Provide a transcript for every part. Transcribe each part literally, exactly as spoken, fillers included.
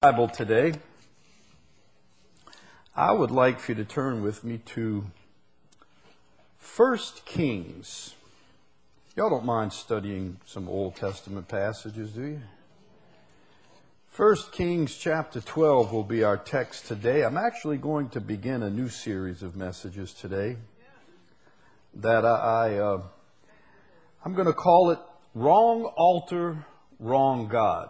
Bible today, I would like for you to turn with me to First Kings. Y'all don't mind studying some Old Testament passages, do you? First Kings chapter twelve will be our text today. I'm actually going to begin a new series of messages today that I, I uh, I'm going to call it Wrong Altar, Wrong God.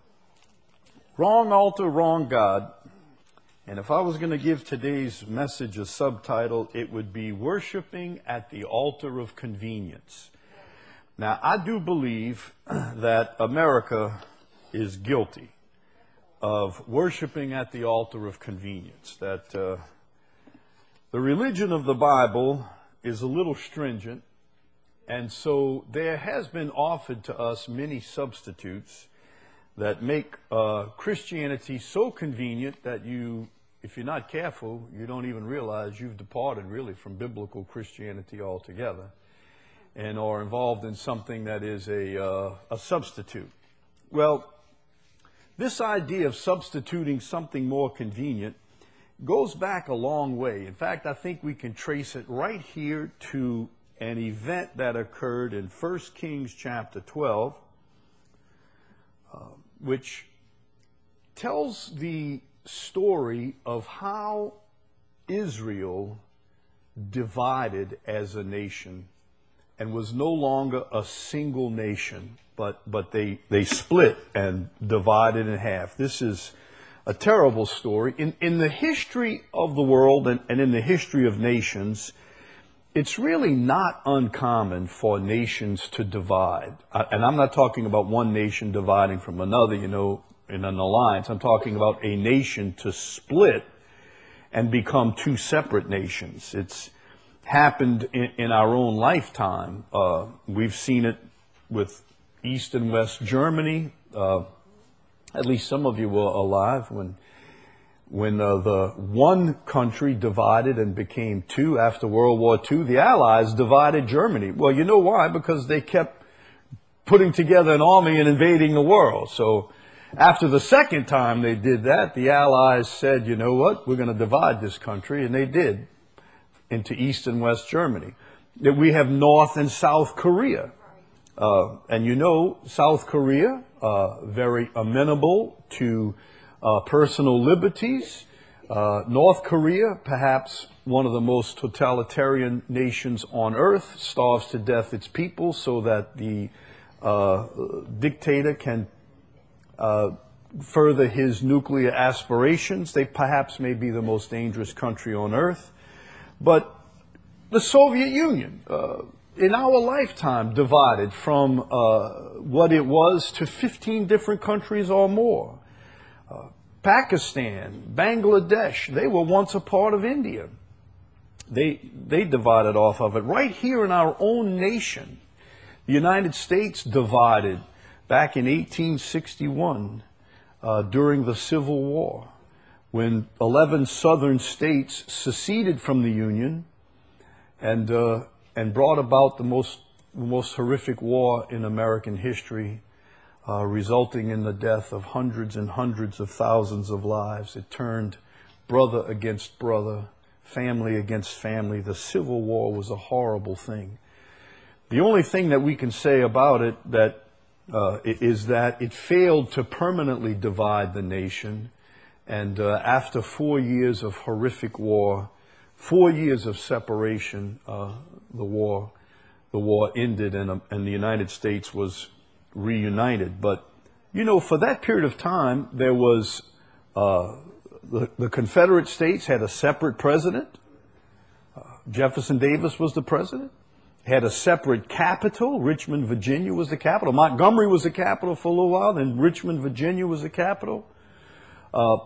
Wrong altar, wrong God. And if I was going to give today's message a subtitle, it would be Worshiping at the Altar of Convenience. Now, I do believe that America is guilty of worshiping at the altar of convenience. That uh, the religion of the Bible is a little stringent, and so there has been offered to us many substitutes that make uh, Christianity so convenient that you, if you're not careful, you don't even realize you've departed really from biblical Christianity altogether and are involved in something that is a, uh, a substitute. Well, this idea of substituting something more convenient goes back a long way. In fact, I think we can trace it right here to an event that occurred in First Kings chapter twelve, uh, which tells the story of how Israel divided as a nation and was no longer a single nation, but, but they, they split and divided in half. This is a terrible story. In, in the history of the world and, and in the history of nations, it's really not uncommon for nations to divide. And I'm not talking about one nation dividing from another, you know, in an alliance. I'm talking about a nation to split and become two separate nations. It's happened in, in our own lifetime. Uh, we've seen it with East and West Germany. Uh, at least some of you were alive when When uh, the one country divided and became two after World War Two, the Allies divided Germany. Well, you know why? Because they kept putting together an army and invading the world. So after the second time they did that, the Allies said, you know what, we're going to divide this country, and they did, into East and West Germany. That we have North and South Korea. Uh, and you know, South Korea, uh, very amenable to Uh, personal liberties. Uh, North Korea, perhaps one of the most totalitarian nations on earth, starves to death its people so that the uh, dictator can uh, further his nuclear aspirations. They perhaps may be the most dangerous country on earth. But the Soviet Union, uh, in our lifetime, divided from uh, what it was to fifteen different countries or more. Uh, Pakistan, Bangladesh, they were once a part of India. They, they divided off of it. Right here in our own nation, the United States divided back in eighteen sixty-one uh, during the Civil War, when eleven southern states seceded from the Union and, uh, and brought about the most, the most horrific war in American history, Uh, resulting in the death of hundreds and hundreds of thousands of lives. It turned brother against brother, family against family. The Civil War was a horrible thing. The only thing that we can say about it that uh, is that it failed to permanently divide the nation. And uh, after four years of horrific war, four years of separation, uh, the war, the war ended, and, uh, and the United States was reunited. But, you know, for that period of time, there was, uh, the, the Confederate States had a separate president. Uh, Jefferson Davis was the president. Had a separate capital. Richmond, Virginia was the capital. Montgomery was the capital for a little while. Then Richmond, Virginia was the capital. Uh,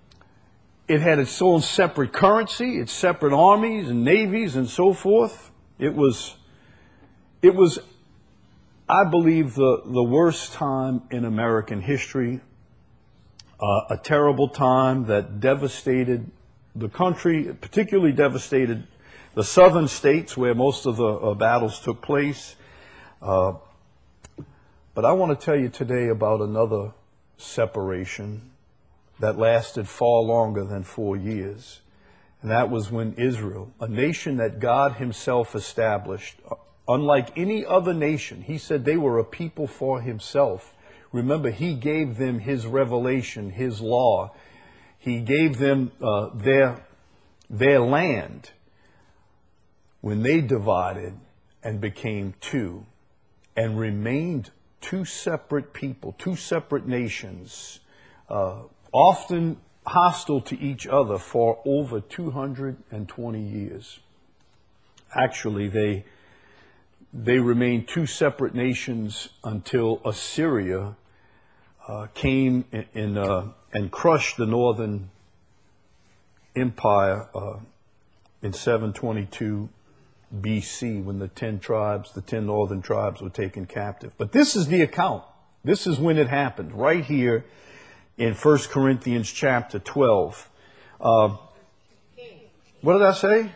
it had its own separate currency, its separate armies and navies and so forth. It was, it was I believe the, the worst time in American history, uh, a terrible time that devastated the country, particularly devastated the southern states where most of the uh, battles took place. Uh, but I want to tell you today about another separation that lasted far longer than four years. And that was when Israel, a nation that God himself established, unlike any other nation, he said they were a people for himself. Remember, he gave them his revelation, his law. He gave them uh, their, their land. When they divided and became two and remained two separate people, two separate nations, uh, often hostile to each other for over two hundred twenty years. Actually, they they remained two separate nations until Assyria uh, came in, in uh, and crushed the northern empire uh, in seven twenty-two B C, when the ten tribes, the ten northern tribes were taken captive. But this is the account. This is when it happened, right here in First Corinthians chapter twelve. Uh, what did I say?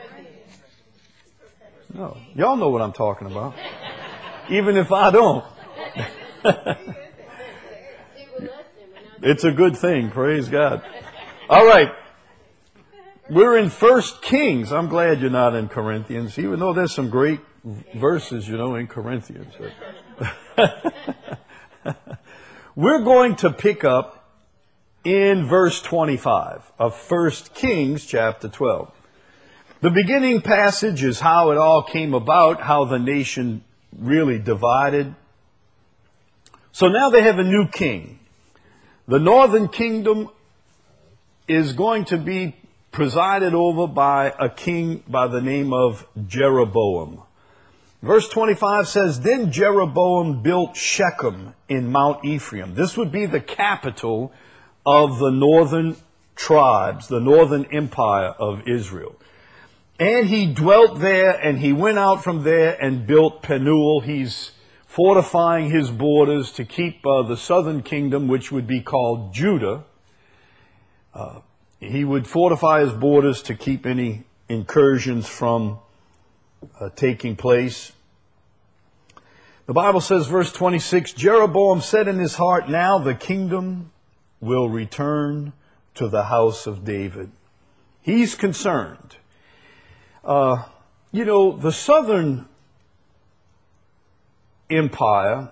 No. Y'all know what I'm talking about. Even if I don't. It's a good thing, praise God. All right. We're in First Kings. I'm glad you're not in Corinthians, even though there's some great verses, you know, in Corinthians. We're going to pick up in verse twenty-five of First Kings chapter twelve. The beginning passage is how it all came about, how the nation really divided. So now they have a new king. The northern kingdom is going to be presided over by a king by the name of Jeroboam. Verse twenty-five says, Then Jeroboam built Shechem in Mount Ephraim. This would be the capital of the northern tribes, the northern empire of Israel. And he dwelt there, and he went out from there and built Penuel. He's fortifying his borders to keep uh, the southern kingdom, which would be called Judah. Uh, He would fortify his borders to keep any incursions from uh, taking place. The Bible says, verse twenty-six, Jeroboam said in his heart, Now the kingdom will return to the house of David. He's concerned. Uh, you know, the southern empire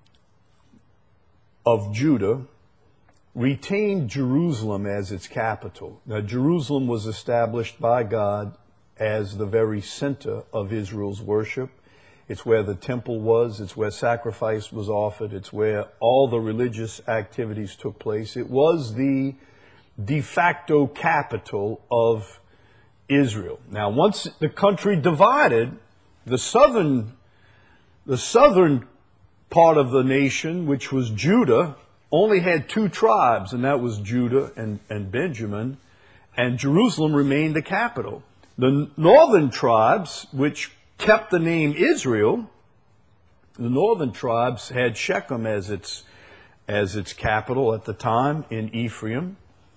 of Judah retained Jerusalem as its capital. Now, Jerusalem was established by God as the very center of Israel's worship. It's where the temple was. It's where sacrifice was offered. It's where all the religious activities took place. It was the de facto capital of Israel. Now, once the country divided, the southern, the southern part of the nation, which was Judah, only had two tribes, and that was Judah and, and Benjamin, and Jerusalem remained the capital. The northern tribes, which kept the name Israel, the northern tribes had Shechem as its, as its capital at the time in Ephraim.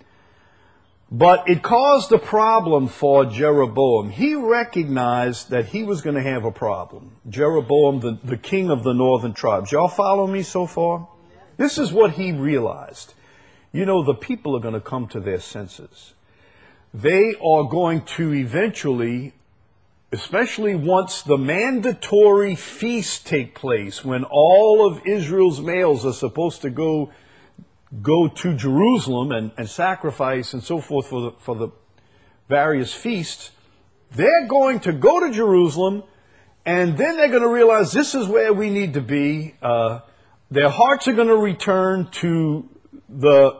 But it caused a problem for Jeroboam. He recognized that he was going to have a problem. Jeroboam, the, the king of the northern tribes. Y'all follow me so far? This is what he realized. You know, the people are going to come to their senses. They are going to eventually, especially once the mandatory feasts take place, when all of Israel's males are supposed to go go to Jerusalem and, and sacrifice and so forth for the, for the various feasts, they're going to go to Jerusalem, and then they're going to realize this is where we need to be. Uh, their hearts are going to return to the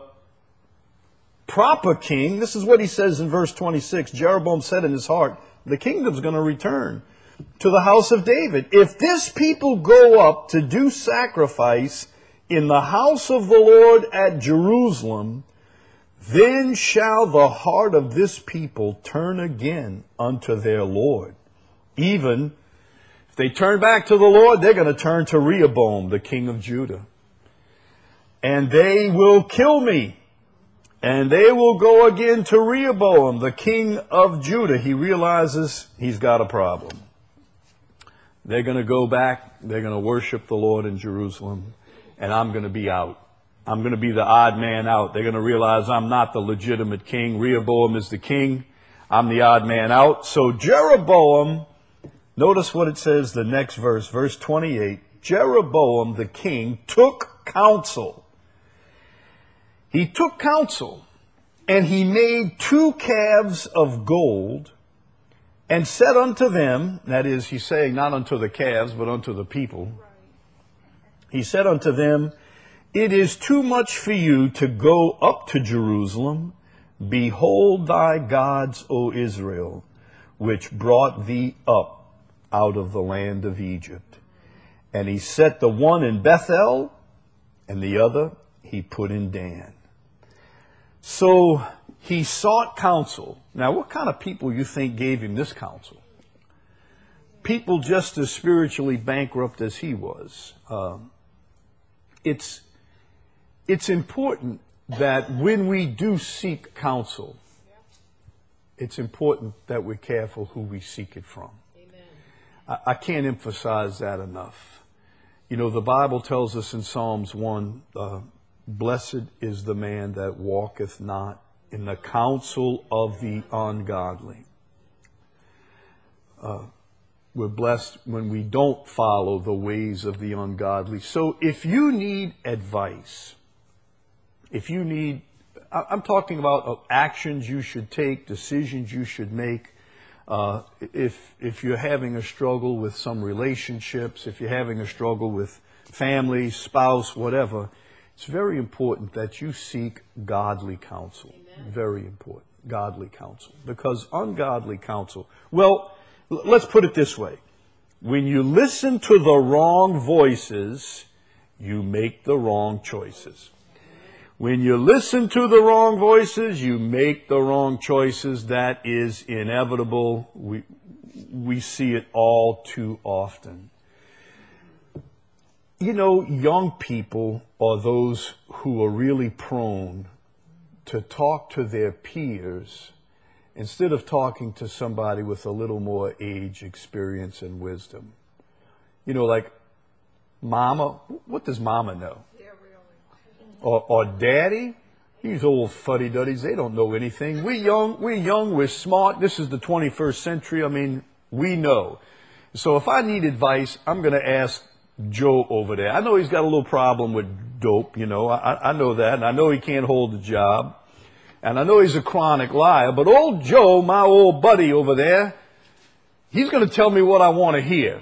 proper king. This is what he says in verse twenty-six. Jeroboam said in his heart, the kingdom's going to return to the house of David. If this people go up to do sacrifice in the house of the Lord at Jerusalem, then shall the heart of this people turn again unto their Lord. Even if they turn back to the Lord, they're going to turn to Rehoboam, the king of Judah. And they will kill me. And they will go again to Rehoboam, the king of Judah. He realizes he's got a problem. They're going to go back. They're going to worship the Lord in Jerusalem. And I'm going to be out. I'm going to be the odd man out. They're going to realize I'm not the legitimate king. Rehoboam is the king. I'm the odd man out. So Jeroboam, notice what it says, the next verse, verse twenty-eight. Jeroboam the king took counsel. He took counsel, and he made two calves of gold, and said unto them, that is, he's saying not unto the calves, but unto the people. He said unto them, it is too much for you to go up to Jerusalem. Behold thy gods, O Israel, which brought thee up out of the land of Egypt. And he set the one in Bethel, and the other he put in Dan. So he sought counsel. Now, what kind of people you think gave him this counsel? People just as spiritually bankrupt as he was. Um, it's, it's important that when we do seek counsel, it's important that we're careful who we seek it from. I, I can't emphasize that enough. You know, the Bible tells us in Psalms one, uh, blessed is the man that walketh not in the counsel of the ungodly. Uh, we're blessed when we don't follow the ways of the ungodly. So if you need advice, if you need, I'm talking about actions you should take, decisions you should make. Uh, if if you're having a struggle with some relationships, if you're having a struggle with family, spouse, whatever, it's very important that you seek godly counsel. Amen. Very important, godly counsel. Because ungodly counsel, well, l- let's put it this way. When you listen to the wrong voices, you make the wrong choices. When you listen to the wrong voices, you make the wrong choices. That is inevitable. We, we see it all too often. You know, young people are those who are really prone to talk to their peers instead of talking to somebody with a little more age, experience, and wisdom. You know, like, Mama, what does Mama know? Or, or Daddy? These old fuddy-duddies, they don't know anything. We young, we young, we're smart. This is the twenty-first century. I mean, we know. So if I need advice, I'm going to ask Joe over there. I know he's got a little problem with dope, you know. I, I know that. And I know he can't hold a job. And I know he's a chronic liar. But old Joe, my old buddy over there, he's going to tell me what I want to hear.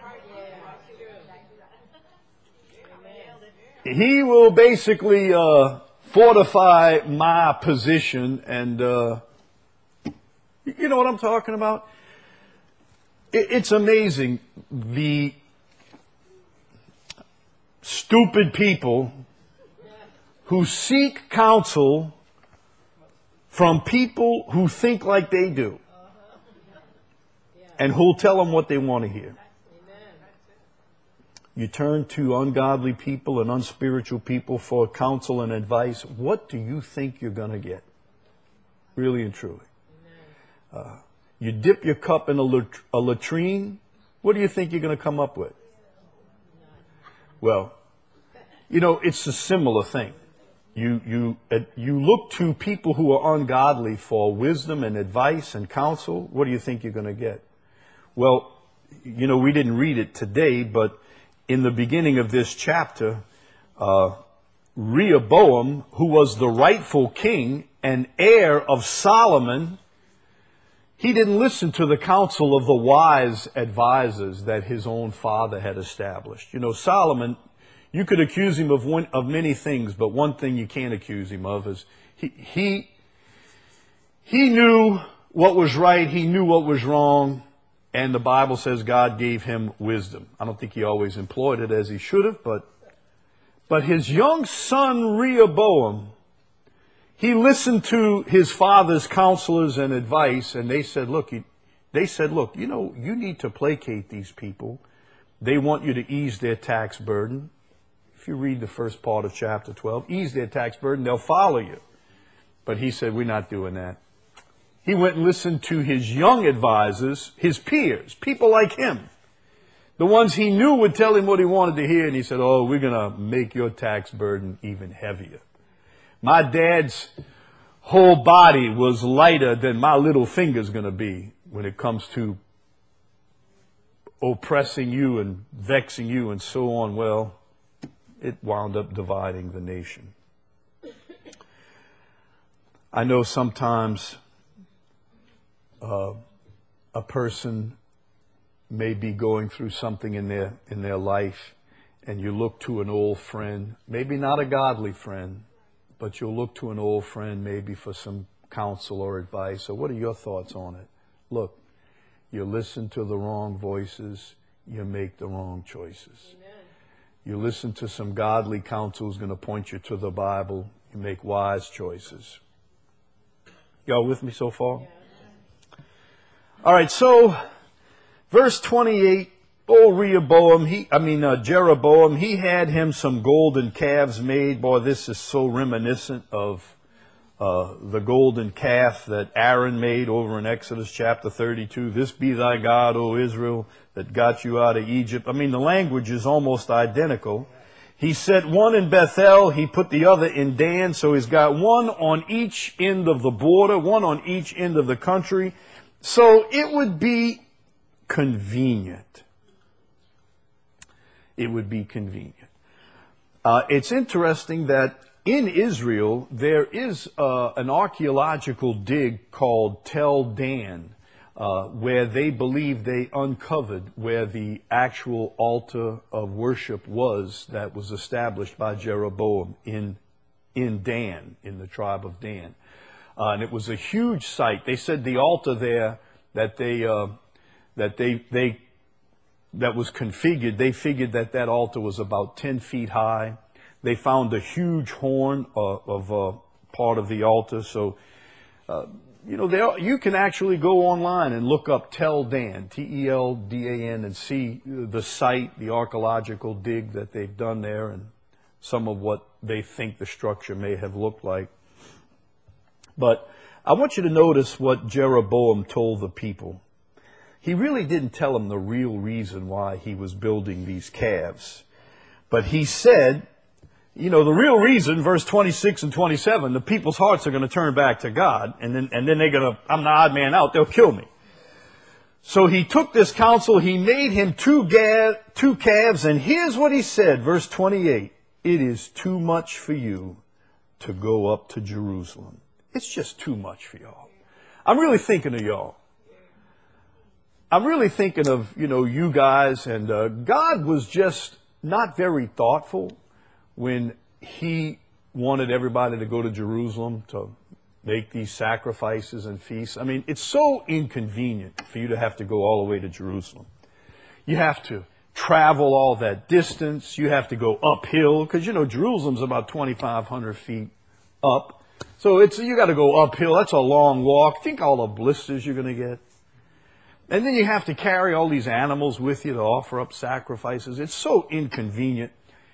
He will basically uh, fortify my position, and uh, you know what I'm talking about? It, it's amazing the stupid people who seek counsel from people who think like they do, and who'll tell them what they want to hear. You turn to ungodly people and unspiritual people for counsel and advice. What do you think you're going to get? Really and truly. Uh, you dip your cup in a, lat- a latrine. What do you think you're going to come up with? Well, you know, it's a similar thing. You, you, uh, you look to people who are ungodly for wisdom and advice and counsel. What do you think you're going to get? Well, you know, we didn't read it today, but in the beginning of this chapter, uh, Rehoboam, who was the rightful king and heir of Solomon, he didn't listen to the counsel of the wise advisors that his own father had established. You know, Solomon, you could accuse him of one, of many things, but one thing you can't accuse him of is he, he, he knew what was right, he knew what was wrong. And the Bible says God gave him wisdom. I don't think he always employed it as he should have, but, but his young son Rehoboam, he listened to his father's counselors and advice, and they said, look, he, they said, look, you know, you need to placate these people. They want you to ease their tax burden. If you read the first part of chapter twelve, ease their tax burden, they'll follow you. But he said, we're not doing that. He went and listened to his young advisors, his peers, people like him. The ones he knew would tell him what he wanted to hear, and he said, oh, we're going to make your tax burden even heavier. My dad's whole body was lighter than my little finger's going to be when it comes to oppressing you and vexing you and so on. Well, it wound up dividing the nation. I know sometimes uh, a person may be going through something in their in their life, and you look to an old friend, maybe not a godly friend, but you'll look to an old friend maybe for some counsel or advice. So what are your thoughts on it? Look, you listen to the wrong voices, you make the wrong choices. Amen. You listen to some godly counsel who's going to point you to the Bible, you make wise choices. Y'all with me so far? Yeah. All right, so verse twenty-eight, old Rehoboam, he, I mean uh, Jeroboam, he had him some golden calves made. Boy, this is so reminiscent of uh, the golden calf that Aaron made over in Exodus chapter thirty-two. This be thy God, O Israel, that got you out of Egypt. I mean, the language is almost identical. He set one in Bethel, he put the other in Dan, so he's got one on each end of the border, one on each end of the country. So it would be convenient. It would be convenient. Uh, it's interesting that in Israel, there is uh, an archaeological dig called Tel Dan, uh, where they believe they uncovered where the actual altar of worship was that was established by Jeroboam in, in Dan, in the tribe of Dan. Uh, and it was a huge site. They said the altar there that they, uh, that they, they, that was configured, they figured that that altar was about ten feet high. They found a huge horn uh, of uh, part of the altar. So, uh, you know, there, you can actually go online and look up Tel Dan, T E L D A N, and see the site, the archaeological dig that they've done there, and some of what they think the structure may have looked like. But I want you to notice what Jeroboam told the people. He really didn't tell them the real reason why he was building these calves. But he said, you know, the real reason, verse twenty-six and twenty-seven, the people's hearts are going to turn back to God, and then, and then they're going to, I'm the odd man out, they'll kill me. So he took this counsel, he made him two, ga- two calves, and here's what he said, verse twenty-eight, it is too much for you to go up to Jerusalem. It's just too much for y'all. I'm really thinking of y'all. I'm really thinking of, you know, you guys, and uh, God was just not very thoughtful when he wanted everybody to go to Jerusalem to make these sacrifices and feasts. I mean, it's so inconvenient for you to have to go all the way to Jerusalem. You have to travel all that distance. You have to go uphill, because, you know, Jerusalem's about twenty-five hundred feet up. So it's, you got to go uphill. That's a long walk. Think all the blisters you're going to get. And then you have to carry all these animals with you to offer up sacrifices. It's so inconvenient.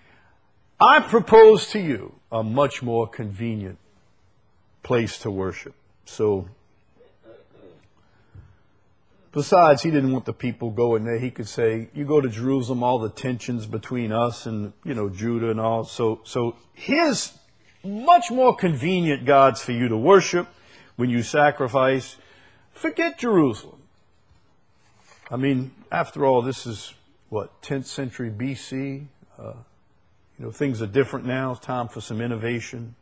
I propose to you a much more convenient place to worship. So, besides, he didn't want the people going there. He could say, you go to Jerusalem, all the tensions between us and, you know, Judah and all. So, so here's much more convenient gods for you to worship when you sacrifice. Forget Jerusalem. I mean, after all, this is, what, tenth century B C? Uh, You know, things are different now. It's time for some innovation.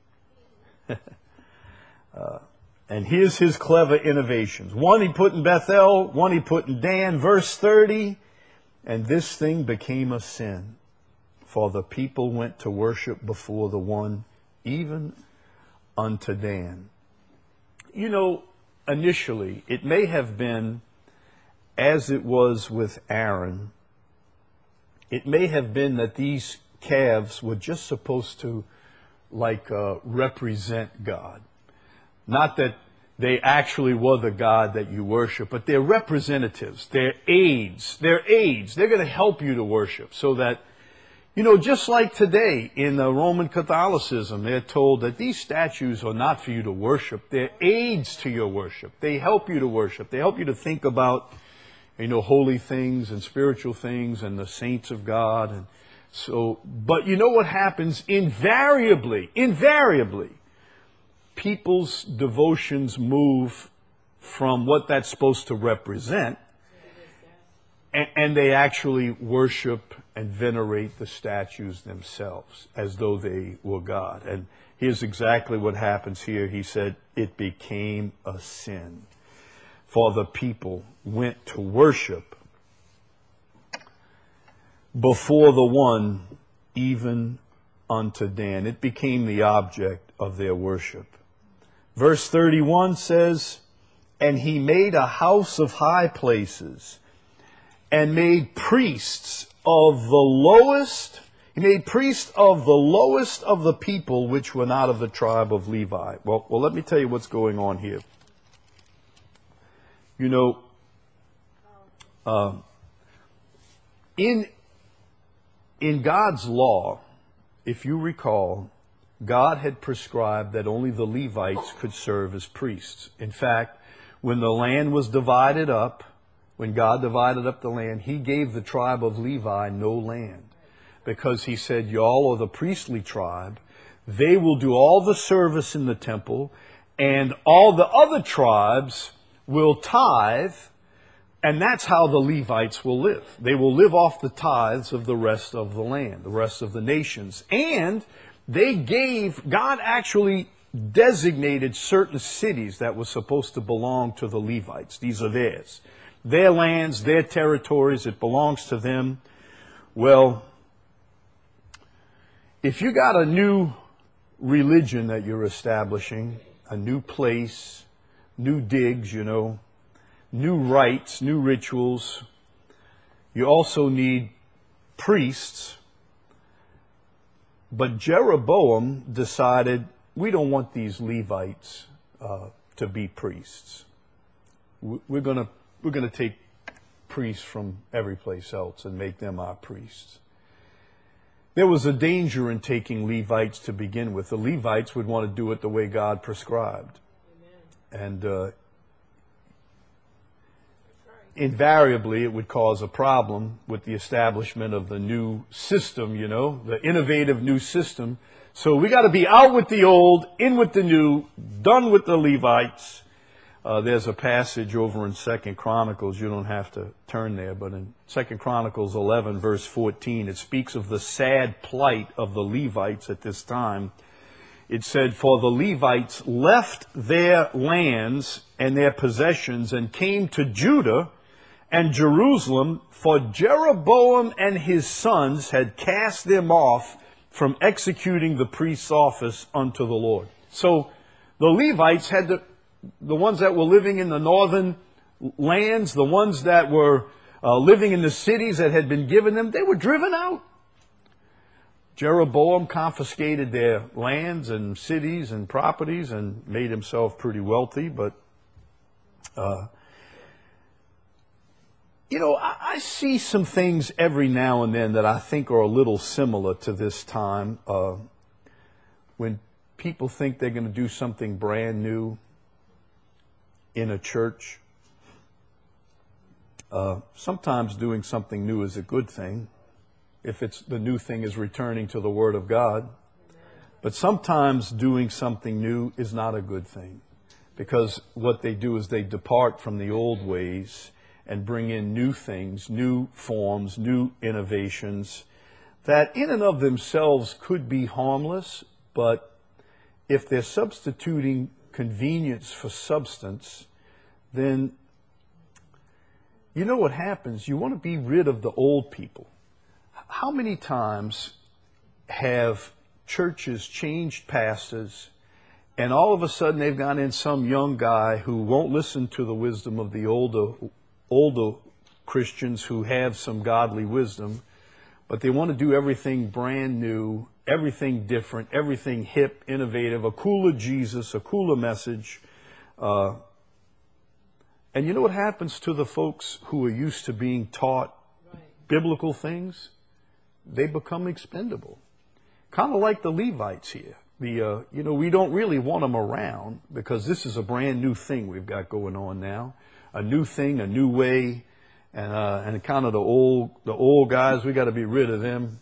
uh, and here's his clever innovations. One he put in Bethel, one he put in Dan. Verse thirty, and this thing became a sin, for the people went to worship before the one, even unto Dan. You know, initially, it may have been, as it was with Aaron, it may have been that these calves were just supposed to, like, uh, represent God. Not that they actually were the God that you worship, but they're representatives. They're aids. They're aids. They're going to help you to worship. So that, you know, just like today in the Roman Catholicism, they're told that these statues are not for you to worship. They're aids to your worship. They help you to worship. They help you to think about, you know, holy things and spiritual things and the saints of God. And so, but you know what happens? Invariably, invariably, people's devotions move from what that's supposed to represent, and, and they actually worship and venerate the statues themselves as though they were God. And here's exactly what happens here. He said, it became a sin, for the people went to worship before the one, even unto Dan. It became the object of their worship. Verse thirty-one says, and he made a house of high places, and made priests of the lowest, he made priests of the lowest of the people, which were not of the tribe of Levi. Well, well, let me tell you what's going on here. You know, uh, in, in God's law, if you recall, God had prescribed that only the Levites could serve as priests. In fact, when the land was divided up, when God divided up the land, he gave the tribe of Levi no land. Because he said, y'all are the priestly tribe. They will do all the service in the temple, and all the other tribes will tithe, and that's how the Levites will live. They will live off the tithes of the rest of the land, the rest of the nations. And they gave, God actually designated certain cities that were supposed to belong to the Levites. These are theirs. Their lands, their territories, it belongs to them. Well, if you got a new religion that you're establishing, a new place, new digs, you know, new rites, new rituals, you also need priests. But Jeroboam decided, we don't want these Levites uh, to be priests. We're going to we're going to take priests from every place else and make them our priests. There was a danger in taking Levites to begin with. The Levites would want to do it the way God prescribed. Amen. And uh, invariably it would cause a problem with the establishment of the new system, you know, the innovative new system. So we got to be out with the old, in with the new, done with the Levites. Uh, there's a passage over in Second Chronicles, you don't have to turn there, but in Second Chronicles eleven, verse fourteen, it speaks of the sad plight of the Levites at this time. It said, for the Levites left their lands and their possessions and came to Judah and Jerusalem, for Jeroboam and his sons had cast them off from executing the priest's office unto the Lord. So the Levites had to, the ones that were living in the northern lands, the ones that were uh, living in the cities that had been given them, they were driven out. Jeroboam confiscated their lands and cities and properties and made himself pretty wealthy. But, uh, you know, I, I see some things every now and then that I think are a little similar to this time. Uh, when people think they're going to do something brand new in a church, uh, sometimes doing something new is a good thing if it's the new thing is returning to the Word of God. But sometimes doing something new is not a good thing, because what they do is they depart from the old ways and bring in new things, new forms, new innovations that in and of themselves could be harmless, but if they're substituting convenience for substance, then you know what happens. You want to be rid of the old people. How many times have churches changed pastors, and all of a sudden they've gone in some young guy who won't listen to the wisdom of the older, older Christians who have some godly wisdom, but they want to do everything brand new, everything different, everything hip, innovative, a cooler Jesus, a cooler message. Uh, and you know what happens to the folks who are used to being taught right. biblical things? They become expendable. Kind of like the Levites here. The uh, you know, we don't really want them around because this is a brand new thing we've got going on now. A new thing, a new way. And, uh, and kind of the old, the old guys, we got to be rid of them.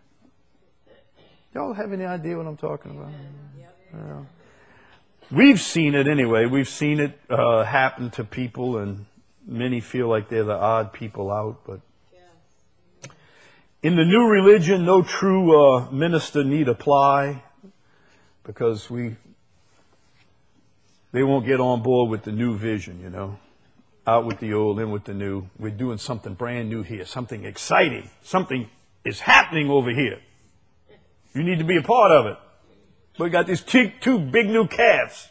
Y'all have any idea what I'm talking about? Yeah. We've seen it anyway. We've seen it uh, happen to people, and many feel like they're the odd people out. But in the new religion, no true uh, minister need apply, because we they won't get on board with the new vision, you know. Out with the old, in with the new. We're doing something brand new here, something exciting. Something is happening over here. You need to be a part of it. We got these two, two big new calves.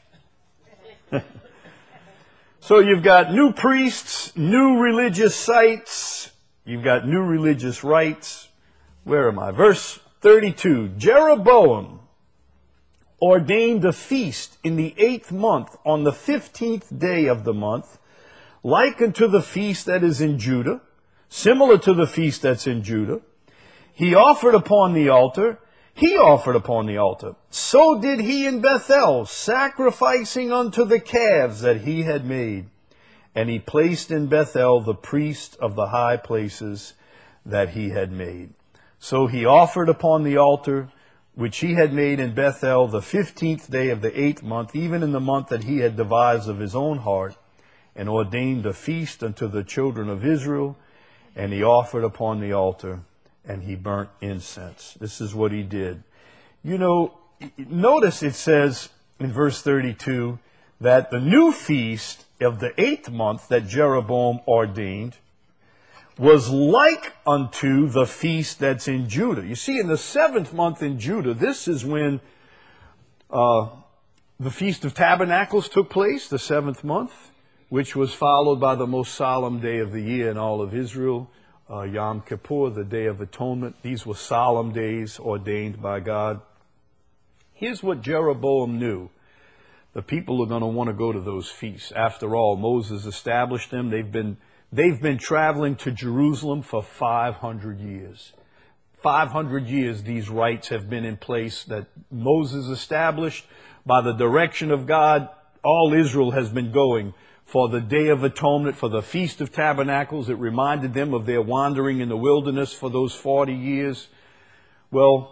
So you've got new priests, new religious sites. You've got new religious rites. Where am I? Verse thirty-two. Jeroboam ordained a feast in the eighth month on the fifteenth day of the month, like unto the feast that is in Judah, similar to the feast that's in Judah. He offered upon the altar. He offered upon the altar. So did he in Bethel, sacrificing unto the calves that he had made. And he placed in Bethel the priest of the high places that he had made. So he offered upon the altar, which he had made in Bethel the fifteenth day of the eighth month, even in the month that he had devised of his own heart, and ordained a feast unto the children of Israel. And he offered upon the altar, and he burnt incense. This is what he did. You know, notice it says in verse thirty-two that the new feast of the eighth month that Jeroboam ordained was like unto the feast that's in Judah. You see, in the seventh month in Judah, this is when uh, the Feast of Tabernacles took place, the seventh month, which was followed by the most solemn day of the year in all of Israel, Uh, Yom Kippur, the Day of Atonement. These were solemn days ordained by God. Here's what Jeroboam knew. The people are going to want to go to those feasts. After all, Moses established them. They've been, they've been traveling to Jerusalem for five hundred years. five hundred years these rites have been in place that Moses established. By the direction of God, all Israel has been going for the Day of Atonement, for the Feast of Tabernacles. It reminded them of their wandering in the wilderness for those forty years. Well,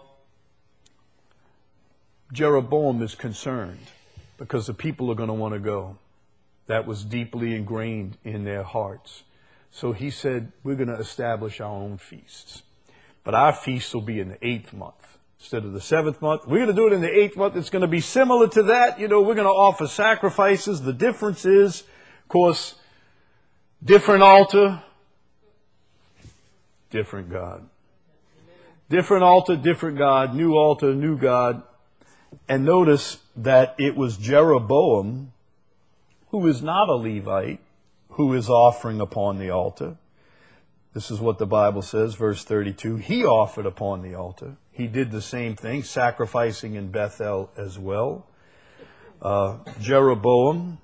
Jeroboam is concerned because the people are going to want to go. That was deeply ingrained in their hearts. So he said, we're going to establish our own feasts. But our feasts will be in the eighth month instead of the seventh month. We're going to do it in the eighth month. It's going to be similar to that. You know, we're going to offer sacrifices. The difference is, of course, different altar, different God. Different altar, different God. New altar, new God. And notice that it was Jeroboam, who is not a Levite, who is offering upon the altar. This is what the Bible says, verse thirty-two. He offered upon the altar. He did the same thing, sacrificing in Bethel as well. Uh, Jeroboam,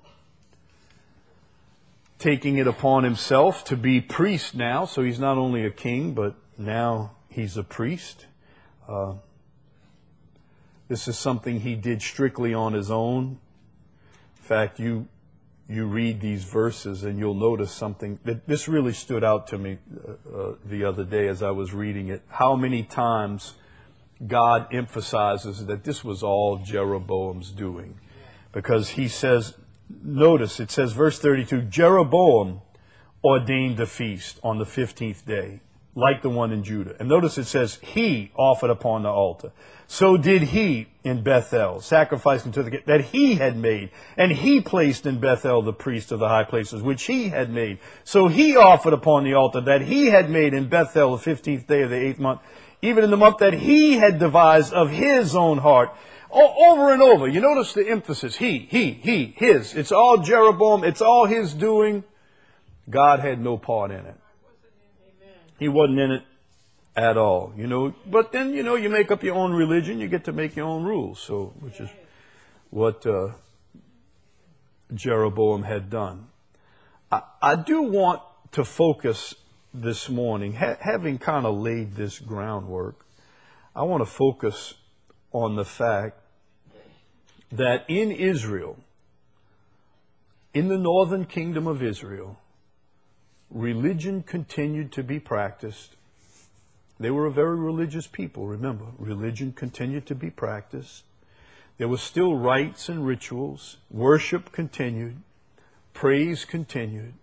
taking it upon himself to be priest now. So he's not only a king, but now he's a priest. Uh, this is something he did strictly on his own. In fact, you you read these verses and you'll notice something that this really stood out to me uh, uh, the other day as I was reading it. How many times God emphasizes that this was all Jeroboam's doing. Because he says, notice it says verse thirty-two, Jeroboam ordained the feast on the fifteenth day, like the one in Judah. And notice it says, he offered upon the altar. So did he in Bethel, sacrificing to the that he had made. And he placed in Bethel the priest of the high places, which he had made. So he offered upon the altar that he had made in Bethel the fifteenth day of the eighth month, even in the month that he had devised of his own heart. O- over and over. You notice the emphasis. He, he, he, his. It's all Jeroboam. It's all his doing. God had no part in it. He wasn't in it at all, you know. But then, you know, you make up your own religion. You get to make your own rules. So, which is what uh, Jeroboam had done. I, I do want to focus this morning, ha- having kind of laid this groundwork, I want to focus on the fact that in Israel, in the northern kingdom of Israel, religion continued to be practiced. They were a very religious people, remember. Religion continued to be practiced. There were still rites and rituals. Worship continued. Praise continued.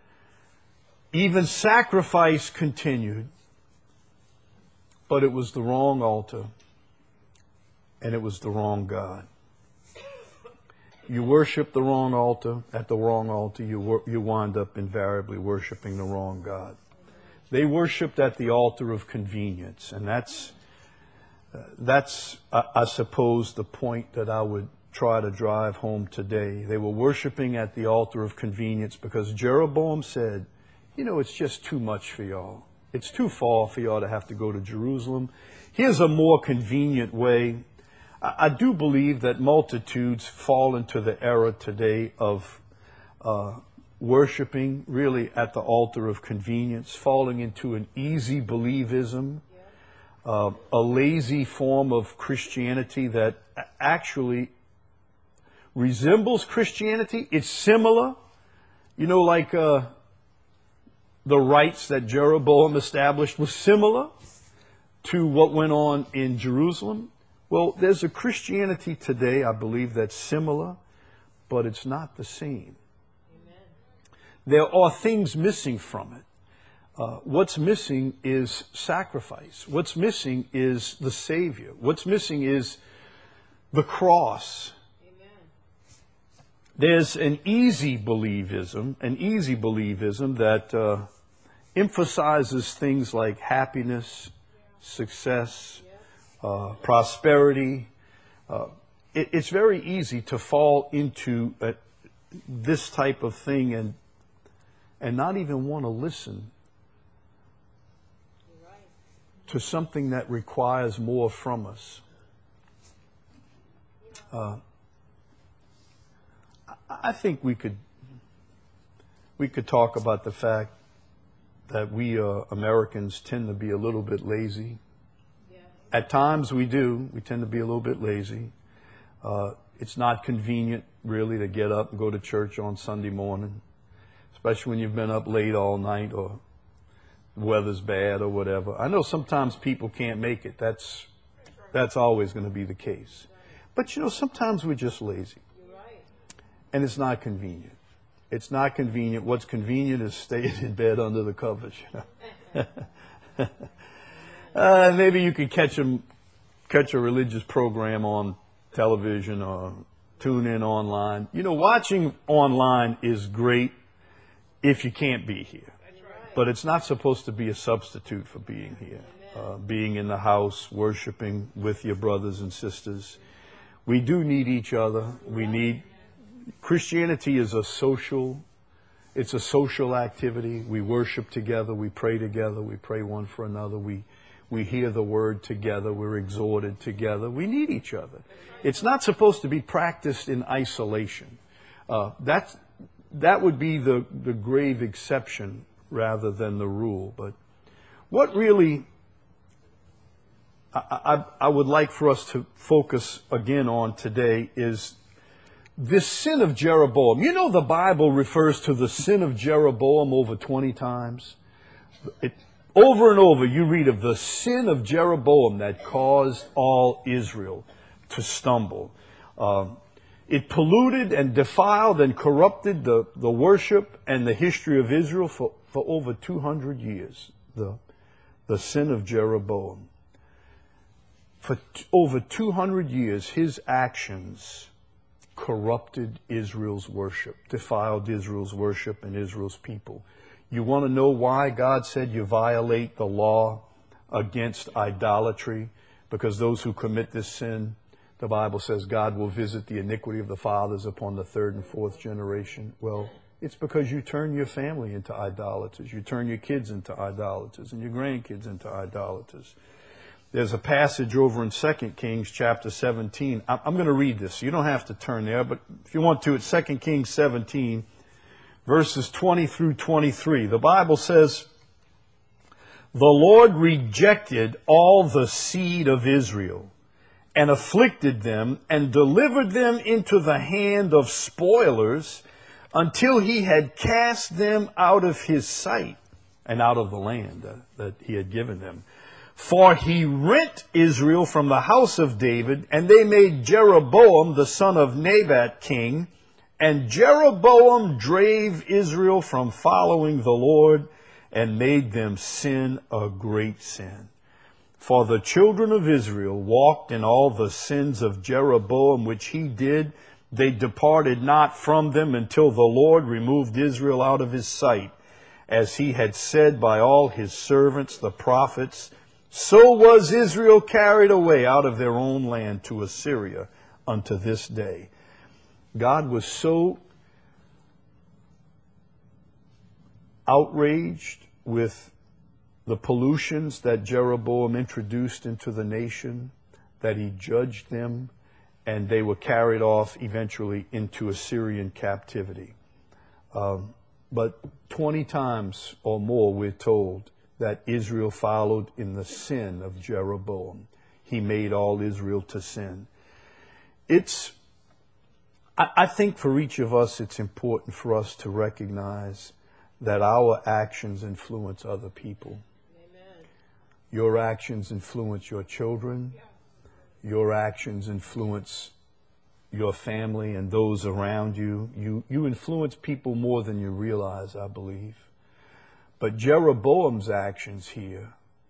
Even sacrifice continued. But it was the wrong altar. And it was the wrong God. You worship the wrong altar, at the wrong altar, you, wor- you wind up invariably worshiping the wrong God. They worshiped at the altar of convenience, and that's, uh, that's uh, I suppose, the point that I would try to drive home today. They were worshiping at the altar of convenience because Jeroboam said, you know, it's just too much for y'all. It's too far for y'all to have to go to Jerusalem. Here's a more convenient way. I do believe that multitudes fall into the error today of uh, worshiping really at the altar of convenience, falling into an easy believism, uh, a lazy form of Christianity that actually resembles Christianity. It's similar, you know, like uh, the rites that Jeroboam established was similar to what went on in Jerusalem. Well, there's a Christianity today, I believe, that's similar, but it's not the same. Amen. There are things missing from it. Uh, what's missing is sacrifice. What's missing is the Savior. What's missing is the cross. Amen. There's an easy believism, an easy believism that uh, emphasizes things like happiness, success, Uh, prosperity. Uh, it, it's very easy to fall into uh, this type of thing and and not even want to listen to something that requires more from us. Uh, I, I think we could we could talk about the fact that we uh, Americans tend to be a little bit lazy. At times we do. We tend to be a little bit lazy. Uh, it's not convenient, really, to get up and go to church on Sunday morning, especially when you've been up late all night or the weather's bad or whatever. I know sometimes people can't make it. That's, that's always going to be the case. But, you know, sometimes we're just lazy. And it's not convenient. It's not convenient. What's convenient is staying in bed under the covers. You know? Uh, maybe you could catch a, catch a religious program on television or tune in online. You know, watching online is great if you can't be here. But it's not supposed to be a substitute for being here. Uh, being in the house, worshiping with your brothers and sisters. We do need each other. We need... Christianity is a social... It's a social activity. We worship together. We pray together. We pray one for another. We... We hear the word together. We're exhorted together. We need each other. It's not supposed to be practiced in isolation. Uh, that's, that would be the, the grave exception rather than the rule. But what really I, I, I would like for us to focus again on today is this sin of Jeroboam. You know, the Bible refers to the sin of Jeroboam over twenty times. It, Over and over, you read of the sin of Jeroboam that caused all Israel to stumble. Uh, it polluted and defiled and corrupted the, the worship and the history of Israel for, for over two hundred years. The, the sin of Jeroboam. For t- over two hundred years, his actions corrupted Israel's worship, defiled Israel's worship and Israel's people. You want to know why God said you violate the law against idolatry? Because those who commit this sin, the Bible says God will visit the iniquity of the fathers upon the third and fourth generation. Well, it's because you turn your family into idolaters. You turn your kids into idolaters and your grandkids into idolaters. There's a passage over in Second Kings chapter seventeen. I'm going to read this. You don't have to turn there, but if you want to, it's Second Kings seventeen. Verses twenty through twenty-three. The Bible says, "The Lord rejected all the seed of Israel and afflicted them and delivered them into the hand of spoilers until he had cast them out of his sight and out of the land uh, that he had given them. For he rent Israel from the house of David, and they made Jeroboam the son of Nebat king. And Jeroboam drave Israel from following the Lord, and made them sin a great sin. For the children of Israel walked in all the sins of Jeroboam which he did. They departed not from them until the Lord removed Israel out of his sight, as he had said by all his servants the prophets. So was Israel carried away out of their own land to Assyria unto this day. God was so outraged with the pollutions that Jeroboam introduced into the nation that he judged them, and they were carried off eventually into Assyrian captivity. Um, but twenty times or more we're told that Israel followed in the sin of Jeroboam. He made all Israel to sin. It's, I, I think for each of us, it's important for us to recognize that our actions influence other people. Amen. Your actions influence your children. Yeah. Your actions influence your family and those around you. You, you influence people more than you realize, I believe. But Jeroboam's actions here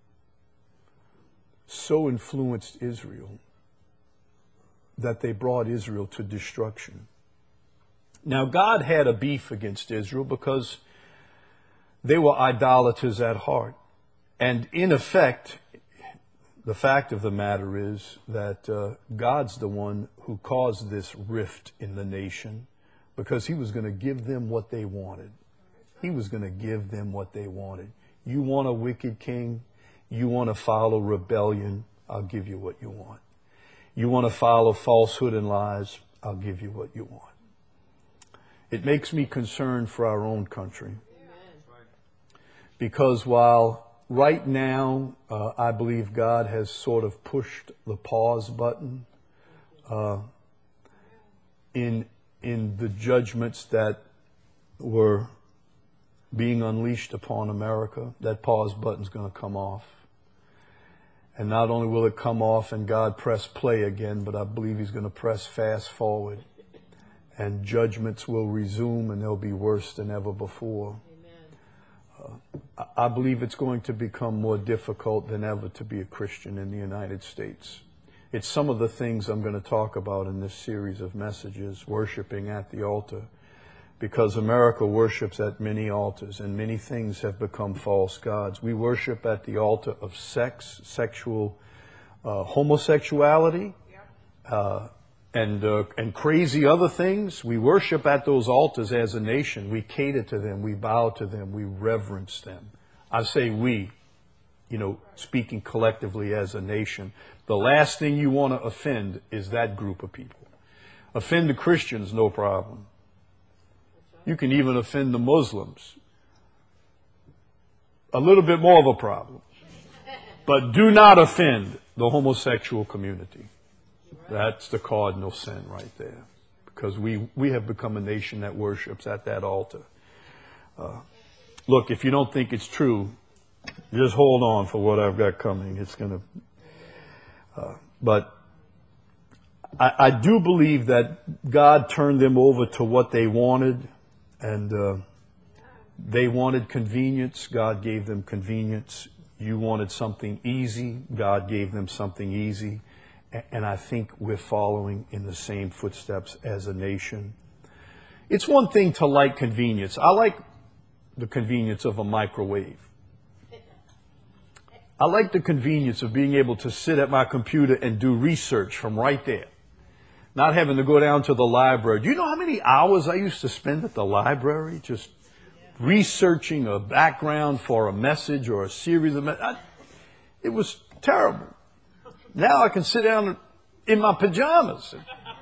so influenced Israel that they brought Israel to destruction. Now, God had a beef against Israel because they were idolaters at heart. And in effect, the fact of the matter is that uh, God's the one who caused this rift in the nation, because he was going to give them what they wanted. He was going to give them what they wanted. You want a wicked king? You want to follow rebellion? I'll give you what you want. You want to follow falsehood and lies? I'll give you what you want. It makes me concerned for our own country. Because while right now uh, I believe God has sort of pushed the pause button uh, in in the judgments that were being unleashed upon America, that pause button's going to come off. And not only will it come off and God press play again, but I believe he's going to press fast forward. And judgments will resume, and they'll be worse than ever before. Uh, I believe it's going to become more difficult than ever to be a Christian in the United States. It's some of the things I'm going to talk about in this series of messages, worshiping at the altar. Because America worships at many altars, and many things have become false gods. We worship at the altar of sex, sexual uh, homosexuality, uh, and uh, and crazy other things. We worship at those altars as a nation. We cater to them. We bow to them. We reverence them. I say we, you know, speaking collectively as a nation. The last thing you want to offend is that group of people. Offend the Christians, no problem. You can even offend the Muslims. A little bit more of a problem. But do not offend the homosexual community. That's the cardinal sin right there. Because we, we have become a nation that worships at that altar. Uh, look, if you don't think it's true, just hold on for what I've got coming. It's going to... Uh, but I, I do believe that God turned them over to what they wanted. And uh, they wanted convenience. God gave them convenience. You wanted something easy. God gave them something easy. And I think we're following in the same footsteps as a nation. It's one thing to like convenience. I like the convenience of a microwave. I like the convenience of being able to sit at my computer and do research from right there. Not having to go down to the library. Do you know how many hours I used to spend at the library just researching a background for a message or a series of messages? It was terrible. Now I can sit down in my pajamas.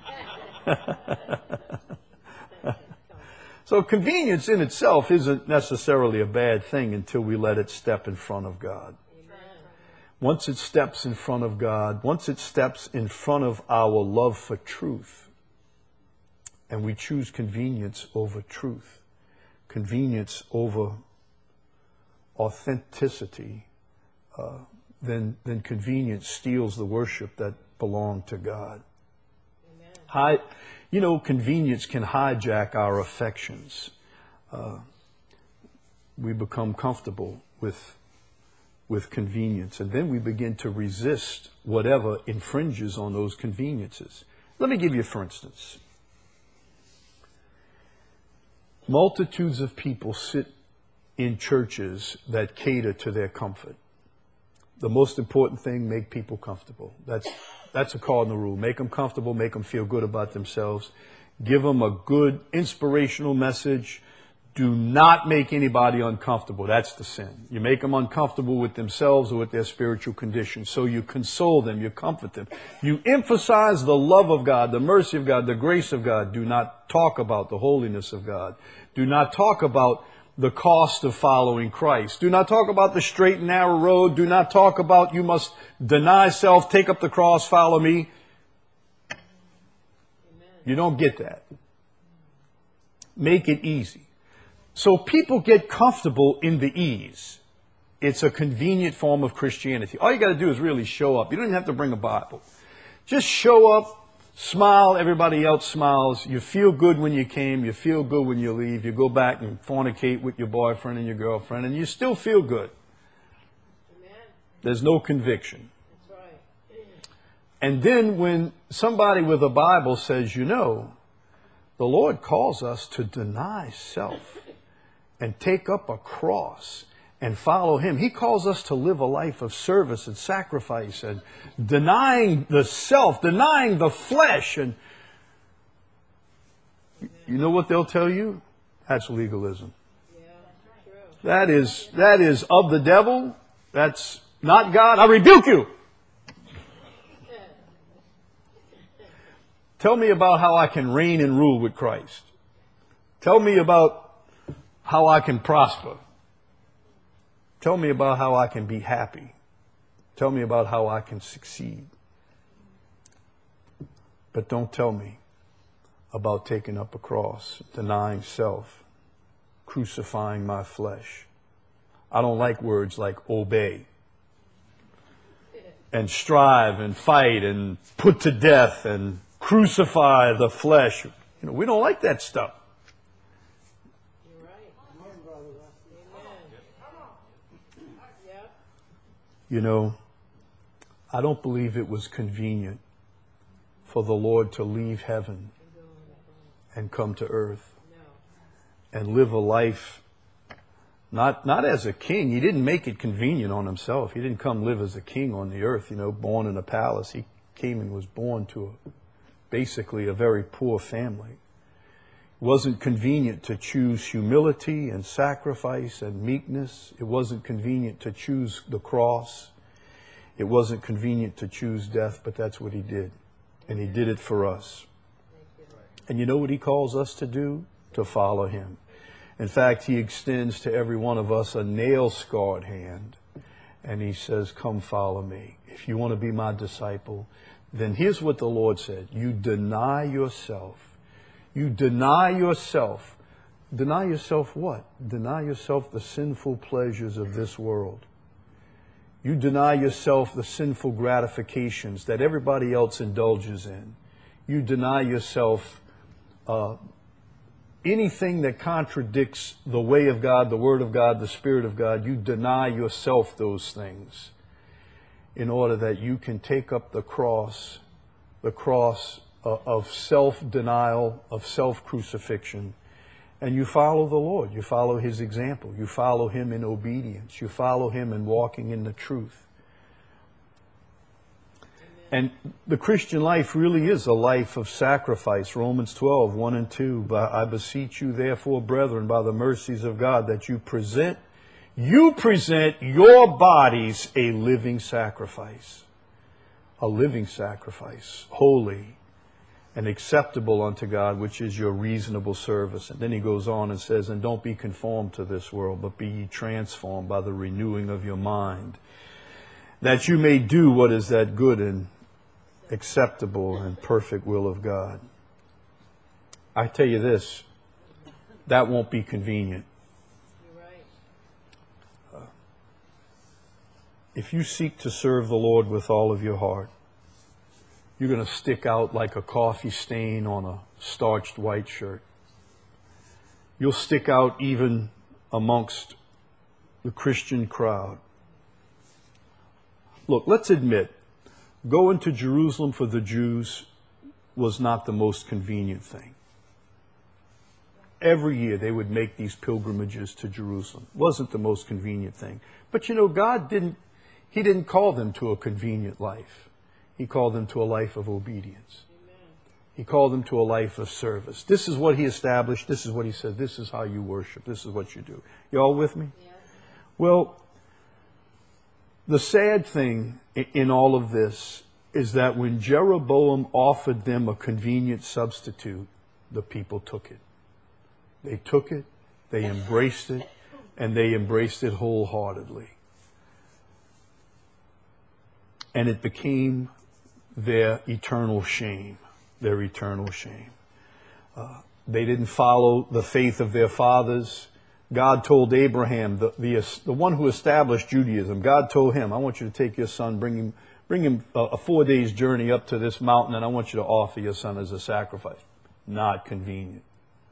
So convenience in itself isn't necessarily a bad thing until we let it step in front of God. Once it steps in front of God, once it steps in front of our love for truth and we choose convenience over truth, convenience over authenticity, uh, then, then convenience steals the worship that belonged to God. Amen. Hi, you know, convenience can hijack our affections. Uh, we become comfortable with, with convenience, and then we begin to resist whatever infringes on those conveniences. Let me give you, for instance, multitudes of people sit in churches that cater to their comfort. The most important thing, make people comfortable. That's, that's a cardinal rule. Make them comfortable, make them feel good about themselves. Give them a good, inspirational message. Do not make anybody uncomfortable. That's the sin. You make them uncomfortable with themselves or with their spiritual condition. So you console them, you comfort them. You emphasize the love of God, the mercy of God, the grace of God. Do not talk about the holiness of God. Do not talk about the cost of following Christ. Do not talk about the straight and narrow road. Do not talk about you must deny self, take up the cross, follow me. Amen. You don't get that. Make it easy. So people get comfortable in the ease. It's a convenient form of Christianity. All you got to do is really show up. You don't even have to bring a Bible. Just show up. Smile, everybody else smiles. You feel good when you came. You feel good when you leave. You go back and fornicate with your boyfriend and your girlfriend, and you still feel good. Amen. There's no conviction. That's right. And then when somebody with a Bible says, you know, the Lord calls us to deny self and take up a cross and follow Him. He calls us to live a life of service and sacrifice and denying the self, denying the flesh. And you know what they'll tell you? That's legalism. Yeah, true. That is, that is of the devil. That's not God. I rebuke you. Tell me about how I can reign and rule with Christ. Tell me about how I can prosper. Tell me about how I can be happy. Tell me about how I can succeed. But don't tell me about taking up a cross, denying self, crucifying my flesh. I don't like words like obey and strive and fight and put to death and crucify the flesh. You know, we don't like that stuff. You know, I don't believe it was convenient for the Lord to leave heaven and come to earth and live a life, not, not as a king. He didn't make it convenient on himself. He didn't come live as a king on the earth, you know, born in a palace. He came and was born to a, basically a very poor family. It wasn't convenient to choose humility and sacrifice and meekness. It wasn't convenient to choose the cross. It wasn't convenient to choose death, but that's what He did. And He did it for us. And you know what He calls us to do? To follow Him. In fact, He extends to every one of us a nail-scarred hand. And He says, come follow me. If you want to be my disciple, then here's what the Lord said. You deny yourself. You deny yourself. Deny yourself what? Deny yourself the sinful pleasures of this world. You deny yourself the sinful gratifications that everybody else indulges in. You deny yourself uh, anything that contradicts the way of God, the Word of God, the Spirit of God. You deny yourself those things in order that you can take up the cross, the cross of self-denial, of self-crucifixion, and you follow the Lord. You follow His example. You follow Him in obedience. You follow Him in walking in the truth. Amen. And the Christian life really is a life of sacrifice. Romans twelve, one and two. I beseech you, therefore, brethren, by the mercies of God, that you present, you present your bodies a living sacrifice. A living sacrifice, holy and acceptable unto God, which is your reasonable service. And then he goes on and says, and don't be conformed to this world, but be ye transformed by the renewing of your mind, that you may do what is that good and acceptable and perfect will of God. I tell you this, that won't be convenient. You're right. Uh, if you seek to serve the Lord with all of your heart, you're going to stick out like a coffee stain on a starched white shirt. You'll stick out even amongst the Christian crowd. Look, let's admit, going to Jerusalem for the Jews was not the most convenient thing. Every year they would make these pilgrimages to Jerusalem. It wasn't the most convenient thing. But you know, God didn't, He didn't call them to a convenient life. He called them to a life of obedience. Amen. He called them to a life of service. This is what He established. This is what He said. This is how you worship. This is what you do. You all with me? Yeah. Well, the sad thing in all of this is that when Jeroboam offered them a convenient substitute, the people took it. They took it, they embraced it, and they embraced it wholeheartedly. And it became their eternal shame, their eternal shame. Uh, they didn't follow the faith of their fathers. God told Abraham, the, the, the one who established Judaism, God told him, I want you to take your son, bring him, bring him a, a four days journey up to this mountain, and I want you to offer your son as a sacrifice. Not convenient.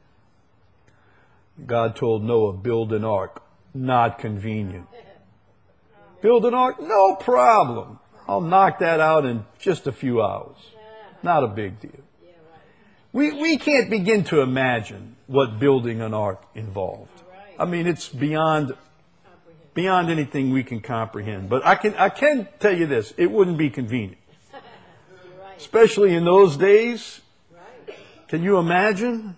God told Noah, build an ark. Not convenient. Build an ark? No problem. I'll knock that out in just a few hours. Not a big deal. We, we can't begin to imagine what building an ark involved. I mean, it's beyond, beyond anything we can comprehend. But I can, I can tell you this, it wouldn't be convenient. Especially in those days. Can you imagine?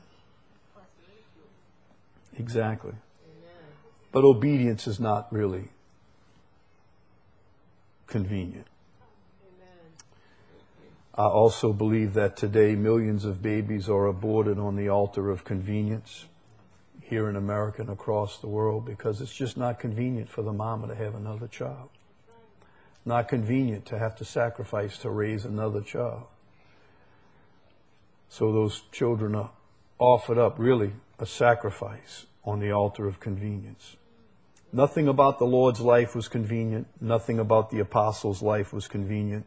Exactly. But obedience is not really convenient. I also believe that today millions of babies are aborted on the altar of convenience here in America and across the world because it's just not convenient for the mama to have another child. Not convenient to have to sacrifice to raise another child. So those children are offered up, really a sacrifice on the altar of convenience. Nothing about the Lord's life was convenient. Nothing about the apostles' life was convenient.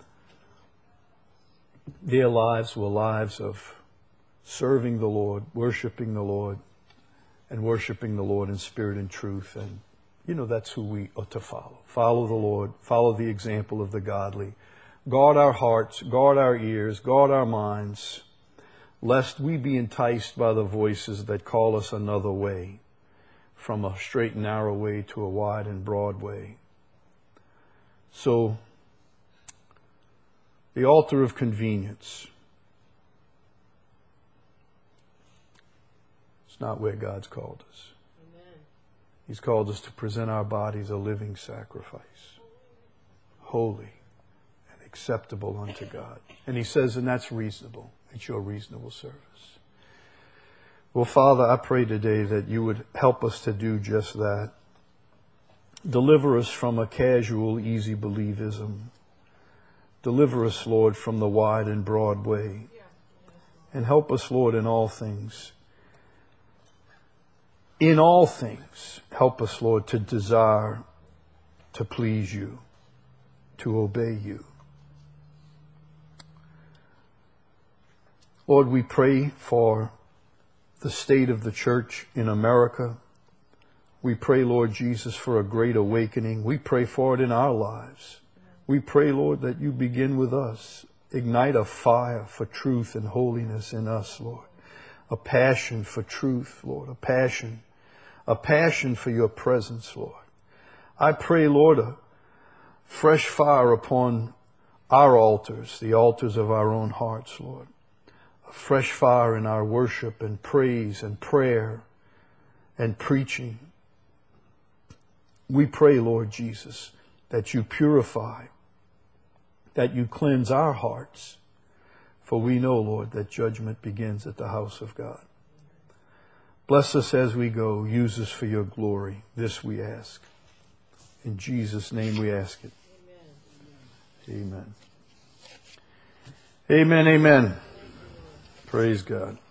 Their lives were lives of serving the Lord, worshiping the Lord, and worshiping the Lord in spirit and truth. And, you know, that's who we ought to follow. Follow the Lord. Follow the example of the godly. Guard our hearts. Guard our ears. Guard our minds, lest we be enticed by the voices that call us another way, from a straight and narrow way to a wide and broad way. So, the altar of convenience. It's not where God's called us. Amen. He's called us to present our bodies a living sacrifice, holy and acceptable unto God. And He says, and that's reasonable. It's your reasonable service. Well, Father, I pray today that you would help us to do just that. Deliver us from a casual, easy believism. Deliver us, Lord, from the wide and broad way. And help us, Lord, in all things. In all things, help us, Lord, to desire to please you, to obey you. Lord, we pray for the state of the church in America. We pray, Lord Jesus, for a great awakening. We pray for it in our lives. We pray, Lord, that you begin with us. Ignite a fire for truth and holiness in us, Lord. A passion for truth, Lord. A passion. A passion for your presence, Lord. I pray, Lord, a fresh fire upon our altars, the altars of our own hearts, Lord. A fresh fire in our worship and praise and prayer and preaching. We pray, Lord Jesus, that you purify, that you cleanse our hearts. For we know, Lord, that judgment begins at the house of God. Bless us as we go. Use us for your glory. This we ask. In Jesus' name we ask it. Amen. Amen, amen. Praise God.